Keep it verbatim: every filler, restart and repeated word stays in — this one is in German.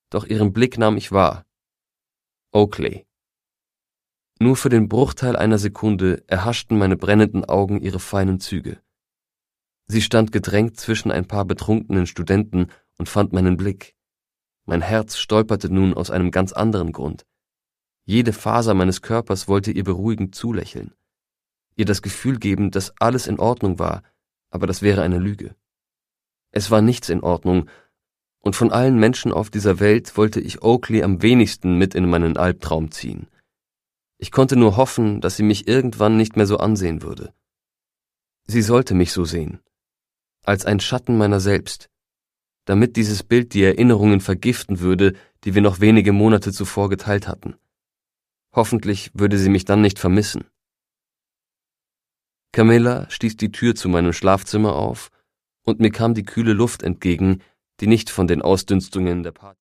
doch ihren Blick nahm ich wahr. Oakley. Nur für den Bruchteil einer Sekunde erhaschten meine brennenden Augen ihre feinen Züge. Sie stand gedrängt zwischen ein paar betrunkenen Studenten und fand meinen Blick. Mein Herz stolperte nun aus einem ganz anderen Grund. Jede Faser meines Körpers wollte ihr beruhigend zulächeln, ihr das Gefühl geben, dass alles in Ordnung war, aber das wäre eine Lüge. Es war nichts in Ordnung, und von allen Menschen auf dieser Welt wollte ich Oakley am wenigsten mit in meinen Albtraum ziehen. Ich konnte nur hoffen, dass sie mich irgendwann nicht mehr so ansehen würde. Sie sollte mich so sehen, als ein Schatten meiner selbst, damit dieses Bild die Erinnerungen vergiften würde, die wir noch wenige Monate zuvor geteilt hatten. Hoffentlich würde sie mich dann nicht vermissen. Camilla stieß die Tür zu meinem Schlafzimmer auf, und mir kam die kühle Luft entgegen, die nicht von den Ausdünstungen der Party